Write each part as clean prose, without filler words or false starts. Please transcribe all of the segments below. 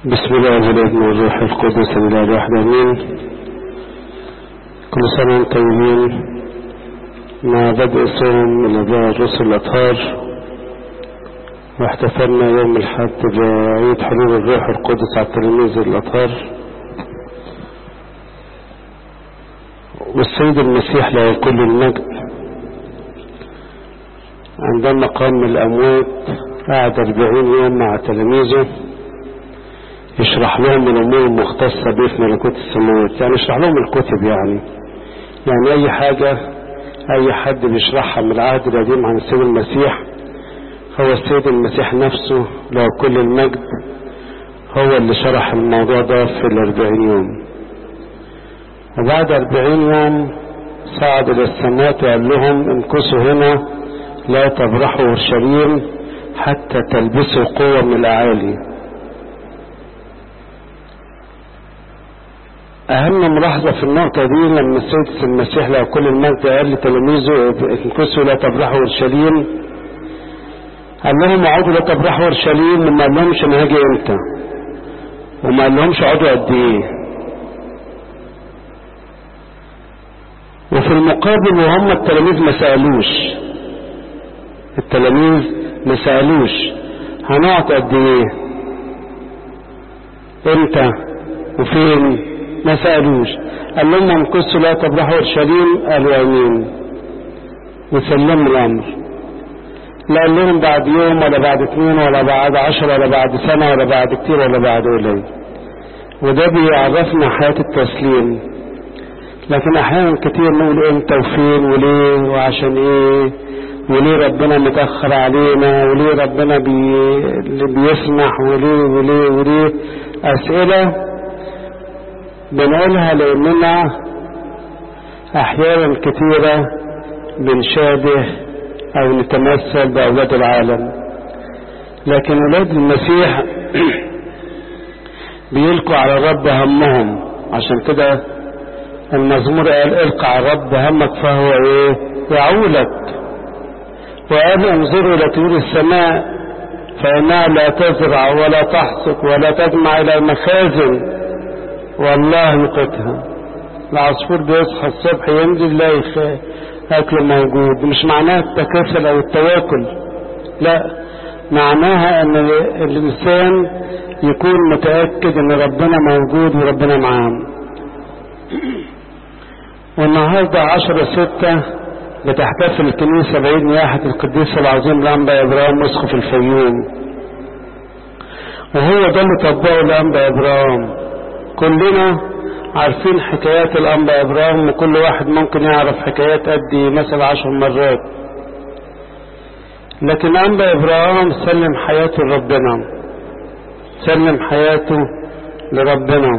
بسم الله والابن والروح القدس الاله الواحد امين. كل سنه وانتم طيبين مع بدء صوم من اباء الرسل الاطهار، واحتفلنا يوم الحد بعيد حلول الروح القدس على التلاميذ الاطهار، والسيد المسيح له كل المجد عندما قام من الاموات قعد 40 يوم مع تلاميذه يشرح لهم الامور المختصه به في ملكوت السماوات، يعني يشرح لهم الكتب، يعني اي حاجه اي حد بيشرحها من العهد القديم عن السيد المسيح هو السيد المسيح نفسه له كل المجد هو اللي شرح الموضوع ده في 40 يوم. وبعد 40 يوم صعد الى السماوات وقال لهم امكثوا هنا لا تبرحوا اورشليم حتى تلبسوا قوه من الاعالي. اهم ملاحظة في النقطة دي لما السيد المسيح له كل المجد قال لتلاميذه امكثوا لا تبرحوا اورشليم، قال لهم اقعدوا لا تبرحوا اورشليم، وما قال لهمش انا هاجي امتى، وما قال لهمش اقعدوا قد ايه. وفي المقابل وهم التلاميذ ما سالوش هنقعد قد ايه، امتى، وفين، ما سألوش. قال لهم امكثوا لا تبرحوا اورشليم، قالوا امين وسلموا الامر. لا قال لهم بعد يوم ولا بعد 2 ولا بعد 10 ولا بعد سنة ولا بعد كتير ولا بعد قليل. وده بيعرفنا حياة التسليم. لكن احيانا كتير نقول امتى وفين وليه وعشان ايه، وليه ربنا متأخر علينا، وليه ربنا بيسمح، وليه اسئلة بنقولها لأننا أحيانا كثيرة بنشابه أو نتمثل بأولاد العالم. لكن أولاد المسيح بيلقوا على الرب همهم، عشان كده المزمور قال القى على الرب همك فهو ايه يعولك. وقال انظروا إلى طيور السماء فإنها لا تزرع ولا تحصد ولا تجمع إلى المخازن والله يقتها. العصفور بيصحى الصبح ينزل يلاقي اكله موجود. مش معناها التكاسل او التواكل، لا، معناها ان الانسان يكون متأكد ان ربنا موجود وربنا معاه. والنهارده 10/6 بتحتفل الكنيسة بعيد نياحة القديس العظيم الأنبا إبراهيم مسقف الفيوم، وهو ده اللي طبقه الأنبا إبراهيم. كلنا عارفين حكايات الأنبا إبراهيم، وكل واحد ممكن يعرف حكايات قد مثلا 10 مرات. لكن الأنبا إبراهيم سلم حياته لربنا، سلم حياته لربنا،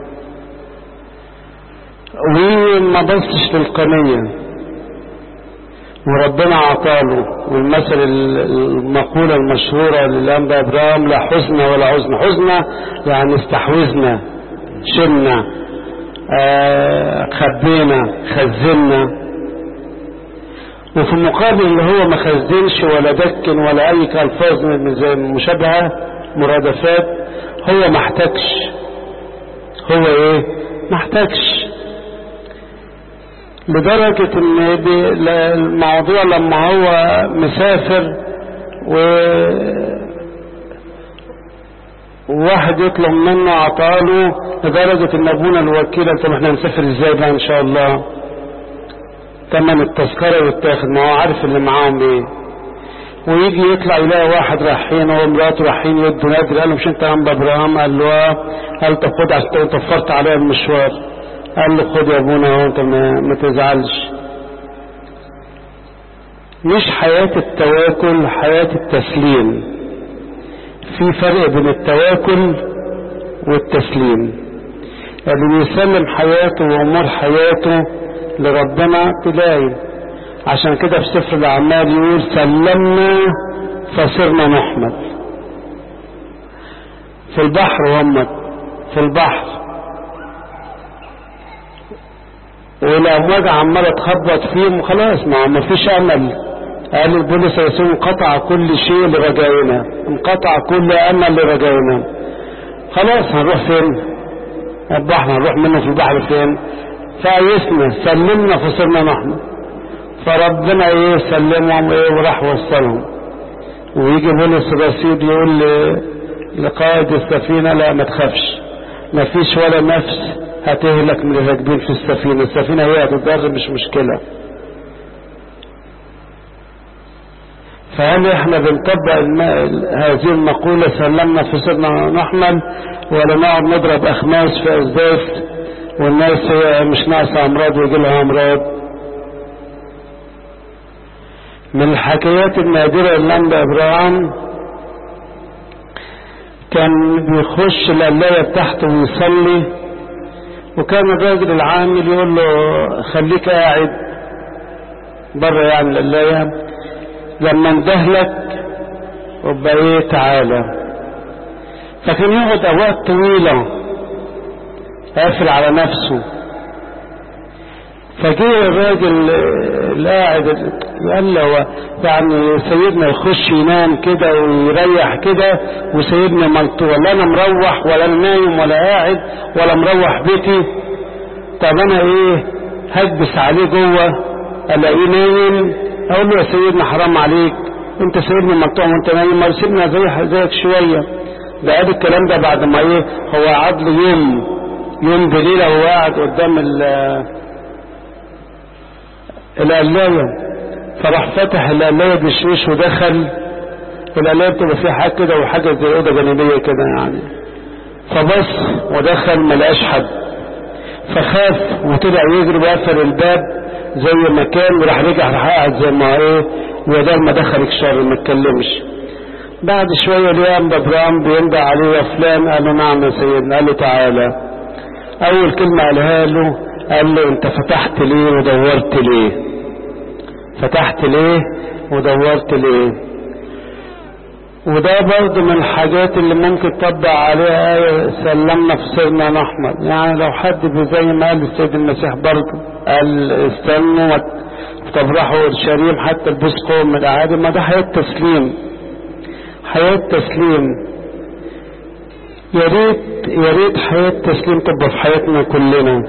وما بصش للقنية، وربنا عطاله. والمثل المقولة المشهورة للأنبا إبراهيم لا حزن ولا عزن. حزن يعني استحوذنا، شلنا، خبينا، خزنا. وفي المقابل اللي هو ما خزنش ولا دكن ولا اي الفاظ زي مشابهة مرادفات، هو ما احتاجش. هو ايه؟ ما احتاجش، لدرجة ان الموضوع لما هو مسافر وواحد يطلب منه عطاله، لدرجة ان ابونا الوكيل طب احنا نسافر ازاي بقى ان شاء الله، تمن التذكرة يتاخد، ما هو عارف اللي معاهم ايه. ويجي يطلع يلاقي واحد رايحين ومراته رايحين يدوا نادر، قال له مش انت يا أنبا إبراهيم؟ قال له قال طب خد عشان انت وفرت عليا المشوار. قال له خد يا ابونا وانت ما تزعلش. مش حياة التواكل، حياة التسليم. في فرق بين التواكل والتسليم. اللي يسلم حياته وامور حياته لربنا تلاقي. عشان كده في سفر الأعمال يقول سلمنا فصرنا نحمد. في البحر وهم في البحر والأمواج عمالة تخبط فيهم وخلاص ما فيش أمل. قال البولس الرسول انقطع كل شيء لرجائنا، انقطع كل امل لرجائنا. خلاص هنروح فين؟ البحر، هنروح منه في البحر فين؟ فايسنا سلمنا فصرنا نحن. فربنا ايه سلمهم ايه وراح وصلهم. ويجي بولس الرسول يقول لقائد السفينة لا ما تخافش، ما فيش ولا نفس هتهلك من الراكبين في السفينة، السفينة هي هتتضرر مش مشكلة. فهل احنا بنطبق هذه المقولة سلمنا فصرنا نحمل، ولا نقعد نضرب اخماس في اسداس والناس هي مش ناقصة امراض ويجي لها امراض؟ من الحكايات النادرة اللي عند ابراهام كان بيخش القلاية بتاعته ويصلي، وكان الراجل العامل يقول له خليك قاعد بره يعني القلاية، لما اندهلك وبقى ايه تعالى. فكان يقعد اوقات طويلة قافل على نفسه. فجاء الراجل القاعد قال له يعني سيدنا يخش ينام كده ويريح كده وسيدنا ملطوع، لا انا مروح ولا انا نايم ولا قاعد ولا مروح بيتي، طب انا ايه هكبس عليه جوه الاقيه نايم اقول له يا سيدنا حرام عليك انت سيدنا ملطوع وانت نايم، ما سيبنا زيك شويه. ده قال الكلام ده بعد ما ايه هو قعد له يوم بليله وهو قاعد قدام القلاية. فراح فتح القلاية بشويش ودخل القلاية، بتبقى فيها حاجة كده وحاجة زي أوضة جانبية كده يعني. فبص ودخل ملقاش حد، فخاف وطلع يجري وقفل الباب زي ما كان وراح رجع راح قاعد زي ما ايه ويدار ما دخلك شر ما اتكلمش. بعد شوية لقى ابراهيم بيندى عليه يا فلان، قال له نعم يا سيدنا. قال له تعالى. أول كلمة قالها له قال له انت فتحت ليه ودورت ليه؟ فتحت ليه ودورت ليه؟ وده برضه من الحاجات اللي ممكن تطبق عليها آية سلمنا فصرنا نحمل. يعني لو حد زي ما قال السيد المسيح برضه قال استنوا وتفرحوا الشريم حتى البسقوا من الأعادي، ما ده حياة تسليم، حياة تسليم. يا ريت حياة تسليم تبقى في حياتنا كلنا.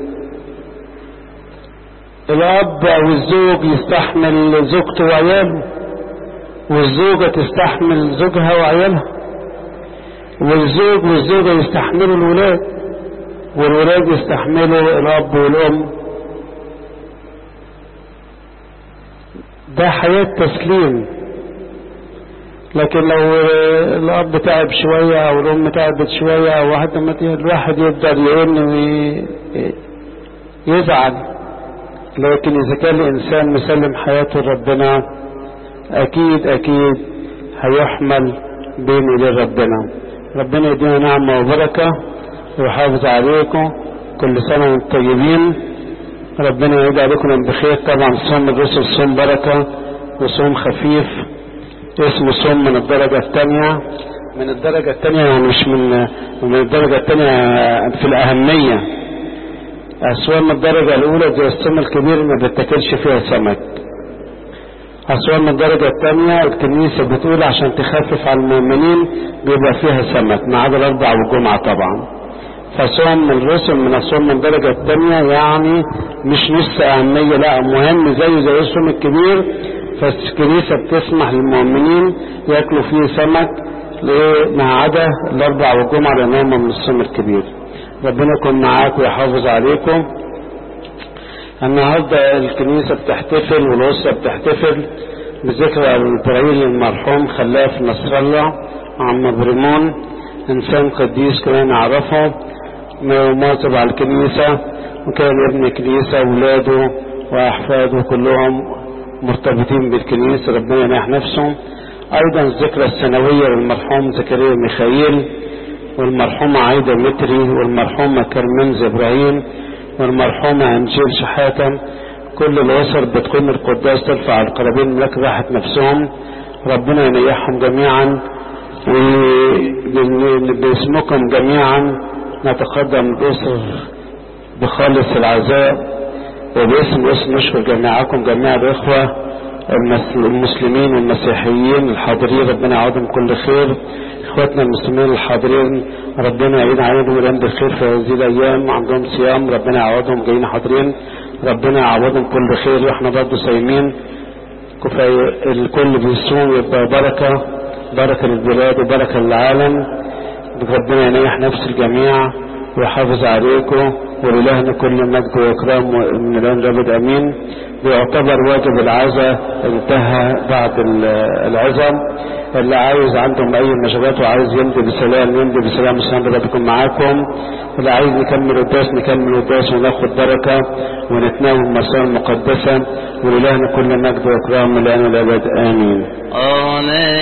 الأب أو الزوج يستحمل زوجته وعياله، والزوجة تستحمل زوجها وعيالها، والزوج والزوجة يستحملوا الولاد، والولاد يستحملوا الأب والأم. ده حياة تسليم. لكن لو الأب تعب شوية أو الأم تعبت شوية أو واحد ما الواحد يقدر يقول ويزعل. لكن إذا كان الإنسان مسلم حياته لربنا أكيد هيحمل بين إيدي ربنا. ربنا يدينا نعمة وبركة ويحافظ عليكم. كل سنة وانتم طيبين. ربنا يعيد عليكم بخير. طبعا صوم الرسل صوم بركة وصوم خفيف، اسمه صوم من الدرجة الثانية. من الدرجة الثانية يعني مش من الدرجة الثانية في الأهمية. أصوام الدرجة الأولى زي الصوم الكبير ما بتاكلش فيها سمك. أصوام الدرجة الثانية الكنيسة بتقول عشان تخفف على المؤمنين بيبقى فيها سمك ما عدا الأربع والجمعة طبعا. فصوم الرسل من الصوم من الدرجة الثانية يعني مش نص أهمية، لا مهم زي الصوم الكبير. فالكنيسة بتسمح للمؤمنين يأكلوا فيه سمك ما عدا الأربع والجمعة لأنهم من الصوم الكبير. ربنا يكون معاكم ويحافظ عليكم. النهارده الكنيسة بتحتفل والأسرة بتحتفل بذكرى إبراهيم المرحوم خلاف نصر الله عم بريمون، إنسان قديس كلنا نعرفه ومواظب على الكنيسة، وكان ابن كنيسة وولاده وأحفاده كلهم مرتبطين بالكنيسة. ربنا ينح نفسهم. أيضا الذكرى السنوية للمرحوم زكريا ميخائيل والمرحومة عايدة متري والمرحومة كرمنز إبراهيم والمرحومة أنجيل شحاتة. كل الأسر بتكون القداس ترفع القرابين لك راحة نفسهم. ربنا ينيحهم جميعا وباسمكم جميعا نتقدم الأسر بخالص العزاء وباسم نشكر جميعكم جميع الإخوة المسلمين والمسيحيين الحاضرين. ربنا يعودهم كل خير. إخواتنا المسلمين الحاضرين ربنا يعين عليهم الأيام بالخير في هذه الأيام، عندهم صيام ربنا يعوضهم، جايين حاضرين ربنا يعوضهم كل خير، واحنا برضه صايمين الكل بيصوم يبقى بركة للبلاد وبركة للعالم. ربنا ينيح نفس الجميع ويحافظ عليكم، ولله كل مجد وإكرام من الآن للأبد آمين. بيعتبر واجب العزاء انتهى بعد العزاء. اللي عايز عندهم أي مشاغلات وعايز يمضي بسلام يمضي بسلام، السلام ربنا يكون معاكم. اللي عايز نكمل قداس نكمل قداس وناخد بركة ونتناول المسار المقدسة، ولله كل مجد وإكرام من الآن للأبد آمين.